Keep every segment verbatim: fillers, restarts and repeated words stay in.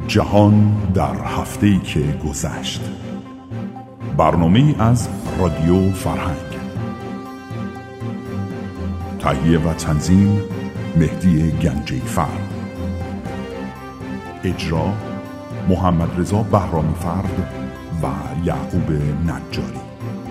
جهان در هفته‌ای که گذشت. برنامه‌ای از رادیو فرهنگ. تهیه و تنظیم مهدی گنجی‌فر. اجرا محمد رضا بهرامی فرد و یعقوب نجاری.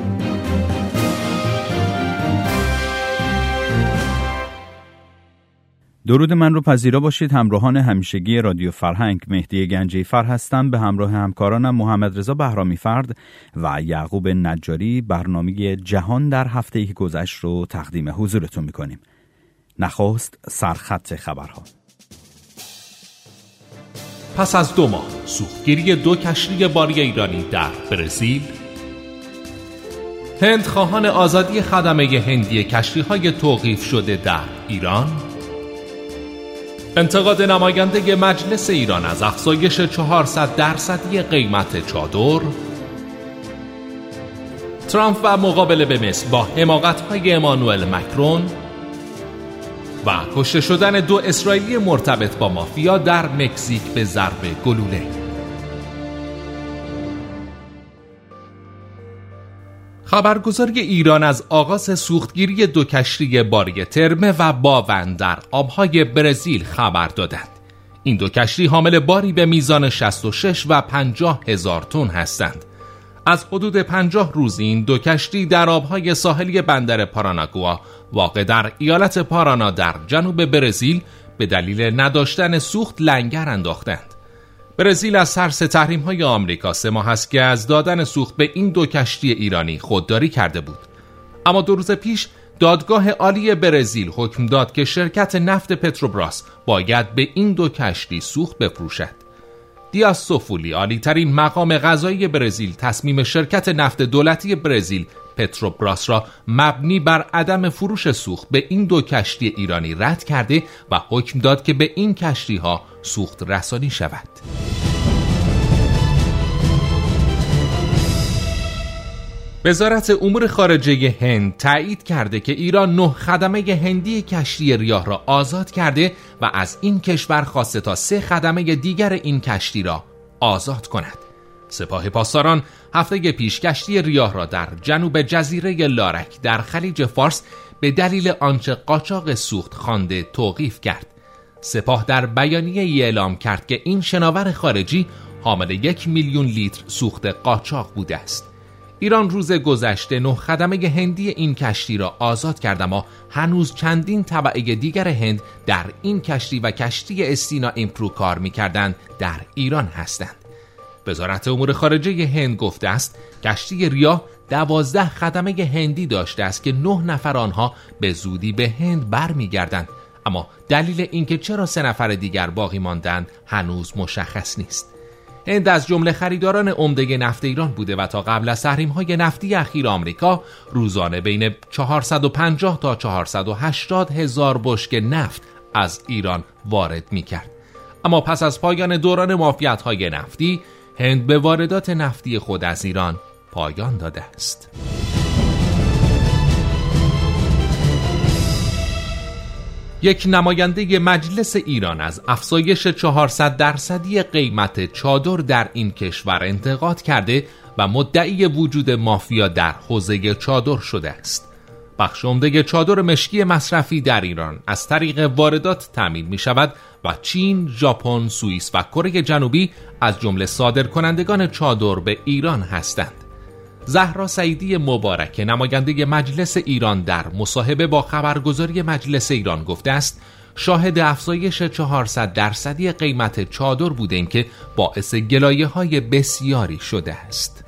درود من رو پذیرا باشید. همراهان همیشگی رادیو فرهنگ، مهدی گنجی‌فر هستم. به همراه همکارانم محمد رضا بهرامی فرد و یعقوب نجاری برنامه جهان در هفته‌ای که گذشت رو تقدیم حضورتون می‌کنیم. نخست سرخط خبرها. پس از دو ماه سوختگیری دو کشتی باری ایرانی در برزیل، هند خواهان آزادی خدمه هندی کشتی‌های توقیف شده در ایران، انتقاد نماینده مجلس ایران از افزایش چهارصد درصدی قیمت چادر، ترامپ و مقابله به مصر با حماقت‌های امانوئل مکرون و کشته شدن دو اسرائیلی مرتبط با مافیا در مکزیک به ضرب گلوله. خبرگزاری ایران از آغاز سوختگیری دو کشتی باری ترمه و باون در آبهای برزیل خبر دادند. این دو کشتی حامل باری به میزان شصت و شش و پنجاه هزار تن هستند. از حدود پنجاه روز این دو کشتی در آبهای ساحلی بندر پاراناگوا واقع در ایالت پارانا در جنوب برزیل به دلیل نداشتن سوخت لنگر انداختند. برزیل از ترس تحریم‌های آمریکا سه ماه است که از دادن سوخت به این دو کشتی ایرانی خودداری کرده بود. اما دو روز پیش دادگاه عالی برزیل حکم داد که شرکت نفت پتروبراس باید به این دو کشتی سوخت بفروشد. دیاس سوفولی، عالی‌ترین مقام قضایی برزیل، تصمیم شرکت نفت دولتی برزیل پتروبراس را مبنی بر عدم فروش سوخت به این دو کشتی ایرانی رد کرده و حکم داد که به این کشتی‌ها سوخت رسانی شود. وزارت امور خارجه هند تایید کرده که ایران نه خدمه هندی کشتی ریاه را آزاد کرده و از این کشور خواسته تا سه خدمه دیگر این کشتی را آزاد کند. سپاه پاسداران هفته پیش کشتی ریاه را در جنوب جزیره لارک در خلیج فارس به دلیل آنچه قاچاق سوخت خوانده توقیف کرد. سپاه در بیانیه ای اعلام کرد که این شناور خارجی حامل یک میلیون لیتر سوخت قاچاق بوده است. ایران روز گذشته نه خدمه هندی این کشتی را آزاد کرد، اما هنوز چندین تبعه دیگر هند در این کشتی و کشتی استینا ایمپرو کار می‌کردند در ایران هستند. وزارت امور خارجه هند گفته است کشتی ریاه دوازده خدمه هندی داشته است که نه نفر آنها به زودی به هند برمیگردند، اما دلیل اینکه چرا سه نفر دیگر باقی ماندند هنوز مشخص نیست. هند از جمله خریداران عمده نفت ایران بوده و تا قبل از تحریم‌های نفتی اخیر آمریکا روزانه بین چهارصد و پنجاه تا چهارصد و هشتاد هزار بشکه نفت از ایران وارد می‌کرد. اما پس از پایان دوران معافیت‌های نفتی، هند به واردات نفتی خود از ایران پایان داده است. یک نماینده مجلس ایران از افزایش چهارصد درصدی قیمت چادر در این کشور انتقاد کرده و مدعی وجود مافیا در حوزه چادر شده است. بخش عمده چادر مشکی مصرفی در ایران از طریق واردات تامین می شود و چین، ژاپن، سوئیس و کره جنوبی از جمله صادرکنندگان چادر به ایران هستند. زهرا سعیدی مبارک، نماینده مجلس ایران، در مصاحبه با خبرگزاری مجلس ایران گفته است شاهد افزایش چهارصد درصدی قیمت چادر بودیم که باعث گلایه‌های بسیاری شده است.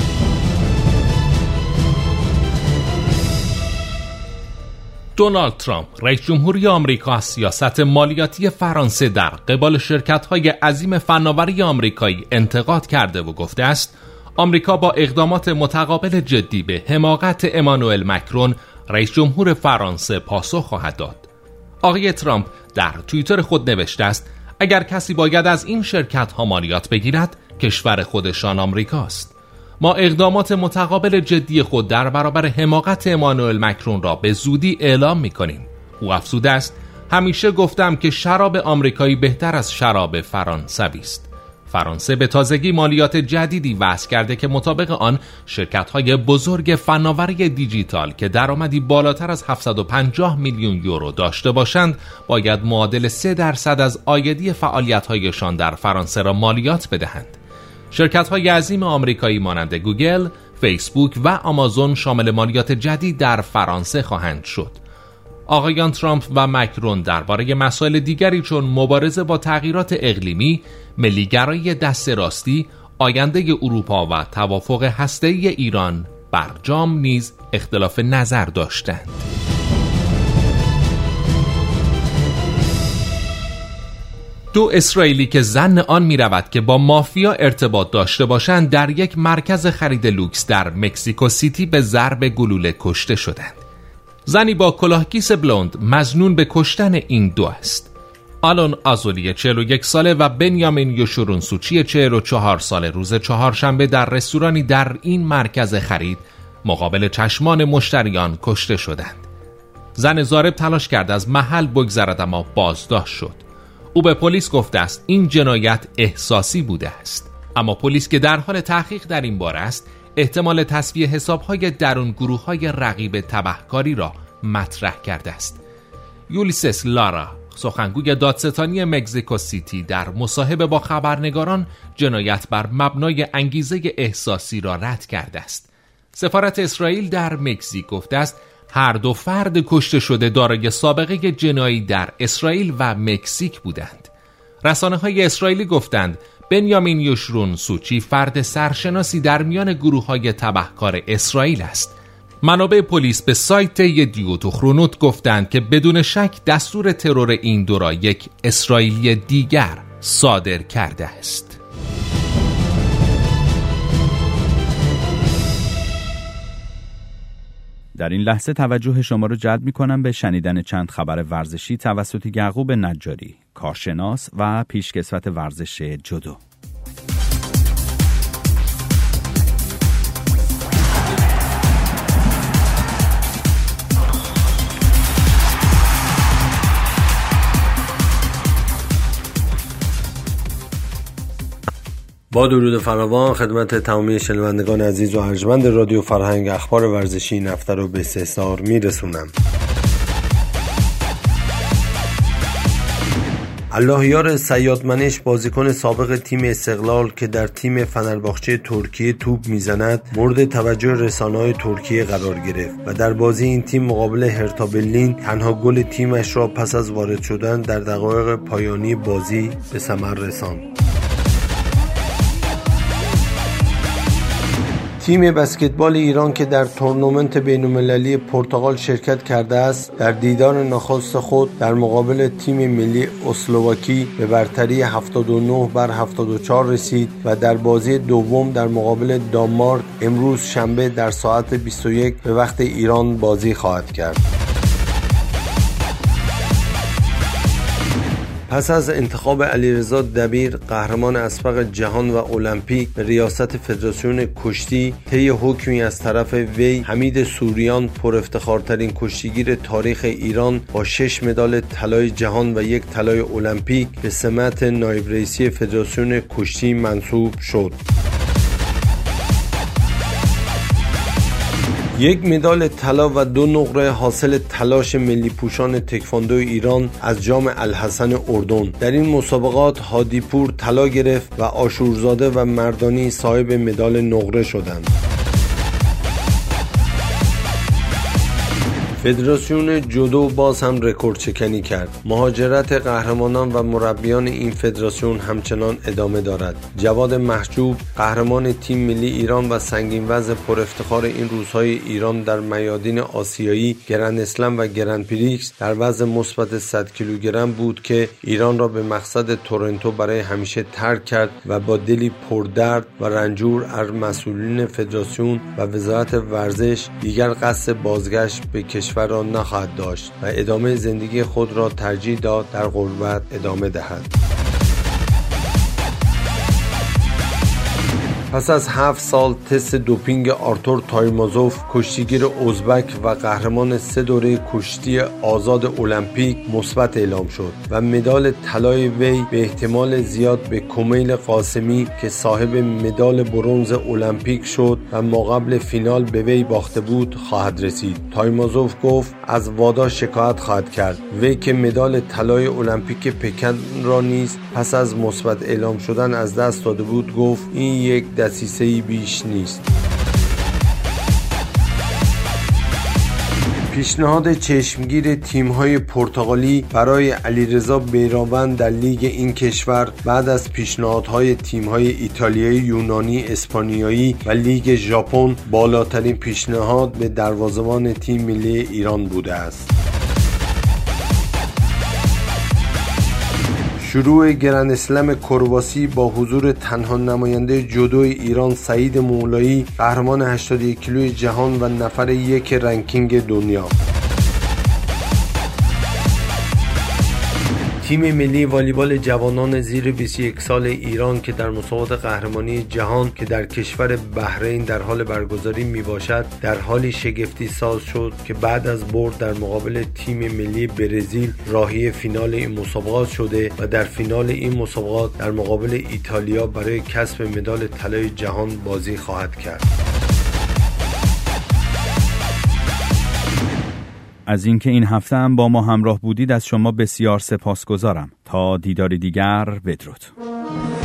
دونالد ترامپ، رئیس جمهوری آمریکا، از سیاست مالیاتی فرانسه در قبال شرکت‌های عظیم فناوری آمریکایی انتقاد کرده و گفته است آمریکا با اقدامات متقابل جدی به حماقت امانوئل مکرون، رئیس جمهور فرانسه، پاسخ خواهد داد. آقای ترامپ در توییتر خود نوشته است اگر کسی باید از این شرکت‌ها مالیات بگیرد، کشور خودشان آمریکاست. ما اقدامات متقابل جدی خود در برابر حماقت امانوئل مکرون را به زودی اعلام می‌کنیم. او افزوده است همیشه گفتم که شراب آمریکایی بهتر از شراب فرانسوی است. فرانسه به تازگی مالیات جدیدی وضع کرده که مطابق آن شرکت‌های بزرگ فناوری دیجیتال که درآمدی بالاتر از هفتصد و پنجاه میلیون یورو داشته باشند باید معادل سه درصد از عایدی فعالیت‌هایشان در فرانسه را مالیات بدهند. شرکت‌های عظیم آمریکایی مانند گوگل، فیسبوک و آمازون شامل مالیات جدید در فرانسه خواهند شد. آقایان ترامپ و مکرون درباره مسائل دیگری چون مبارزه با تغییرات اقلیمی، ملیگرایی دست راستی، آینده اروپا و توافق هسته‌ای ایران برجام نیز اختلاف نظر داشتند. دو اسرائیلی که ظن آن می رود که با مافیا ارتباط داشته باشند در یک مرکز خرید لوکس در مکزیکو سیتی به ضرب گلوله کشته شدند. زنی با کلاهگیس بلوند مظنون به کشتن این دو است. آلون آزولی چهل و یک ساله و بنیامین یشورون سوچی چهل و چهار ساله روز چهارشنبه در رستورانی در این مرکز خرید مقابل چشمان مشتریان کشته شدند. زن ضارب تلاش کرد از محل بگذرد اما بازداشت شد. او به پلیس گفته است این جنایت احساسی بوده است. اما پلیس که در حال تحقیق در این باره است احتمال تصفیه حساب‌های درون گروه‌های رقیب تبهکاری را مطرح کرده است. یولیسس لارا سخنگوی دادستانی مکزیکو سیتی در مصاحبه با خبرنگاران جنایت بر مبنای انگیزه احساسی را رد کرده است. سفارت اسرائیل در مکزیک گفته است هر دو فرد کشته شده دارای سابقه جنایی در اسرائیل و مکزیک بودند. رسانه‌های اسرائیلی گفتند بنیامین یشورون سوچی فرد سرشناسی در میان گروه‌های تبهکار اسرائیل است. منابع پلیس به سایت یدیوت و خرونوت گفتند که بدون شک دستور ترور این دو را یک اسرائیلی دیگر صادر کرده است. در این لحظه توجه شما را جلب می‌کنم به شنیدن چند خبر ورزشی توسط یعقوب نجاری، کارشناس و پیشکسوت ورزش جودو. با درود فراوان خدمت تمامی شنوندگان عزیز و ارجمند رادیو فرهنگ، اخبار ورزشی این هفته رو به استحضار میرسونم. اللهیار صیادمنش بازیکن سابق تیم استقلال که در تیم فنرباغچه ترکیه توپ میزند مورد توجه رسانه‌های ترکیه قرار گرفت و در بازی این تیم مقابل هرتا برلین تنها گل تیمش را پس از وارد شدن در دقایق پایانی بازی به ثمر رساند. تیم بسکتبال ایران که در تورنمنت بین‌المللی پرتغال شرکت کرده است در دیدار نخست خود در مقابل تیم ملی اسلواکی به برتری هفتاد و نه بر هفتاد و چهار رسید و در بازی دوم در مقابل دانمارک امروز شنبه در ساعت بیست و یک به وقت ایران بازی خواهد کرد. پس از انتخاب علیرضا دبیر قهرمان اسبق جهان و المپیک به ریاست فدراسیون کشتی طی حکمی از طرف وی، حمید سوریان پر افتخارترین کشتیگیر تاریخ ایران با شش مدال طلای جهان و یک طلای المپیک به سمت نایب رئیسی فدراسیون کشتی منصوب شد. یک مدال طلا و دو نقره حاصل تلاش ملی پوشان تکواندو ایران از جام الحسن اردن. در این مسابقات هادیپور طلا گرفت و آشورزاده و مردانی صاحب مدال نقره شدند. فدراسیون جودو باز هم رکورد شکنی کرد. مهاجرت قهرمانان و مربیان این فدراسیون همچنان ادامه دارد. جواد محجوب قهرمان تیم ملی ایران و سنگین وزن پر افتخار این روزهای ایران در میادین آسیایی گرند اسلم و گرند پریکس در وزن مثبت صد کیلوگرم بود که ایران را به مقصد تورنتو برای همیشه ترک کرد و با دلی پردرد و رنجور از مسئولین فدراسیون و وزارت ورزش دیگر قصد بازگشت به کشور را نخواهد داشت و ادامه زندگی خود را ترجیح داد در غربت ادامه دهد. پس از هفت سال تست دوپینگ آرتور تایمازوف، کشتیگیر ازبک و قهرمان سه دوره کشتی آزاد المپیک، مثبت اعلام شد و مدال طلای وی به احتمال زیاد به کمیل قاسمی که صاحب مدال برنز المپیک شد و ماقبل فینال به وی باخته بود خواهد رسید. تایمازوف گفت از وادا شکایت خواهد کرد. وی که مدال طلای المپیک پکن را نیز پس از مثبت اعلام شدن از دست داده بود، گفت این یک دسیسه‌ای بیش نیست. پیشنهاد چشمگیر تیم‌های پرتغالی برای علیرضا بیراوند در لیگ این کشور بعد از پیشنهادهای تیم‌های ایتالیایی، یونانی، اسپانیایی و لیگ ژاپن بالاترین پیشنهاد به دروازه‌بان تیم ملی ایران بوده است. شروع گرند اسلم کرواسی با حضور تنها نماینده جودو ایران سعید مولایی، قهرمان هشتاد و یک کیلوی جهان و نفر یک رنکینگ دنیا. تیم ملی والیبال جوانان زیر بیست و یک سال ایران که در مسابقات قهرمانی جهان که در کشور بحرین در حال برگزاری می باشد، در حالی شگفتی ساز شد که بعد از برد در مقابل تیم ملی برزیل راهی فینال این مسابقات شده و در فینال این مسابقات در مقابل ایتالیا برای کسب مدال طلای جهان بازی خواهد کرد. از اینکه این هفته هم با ما همراه بودید از شما بسیار سپاسگزارم. تا دیداری دیگر، بدرود.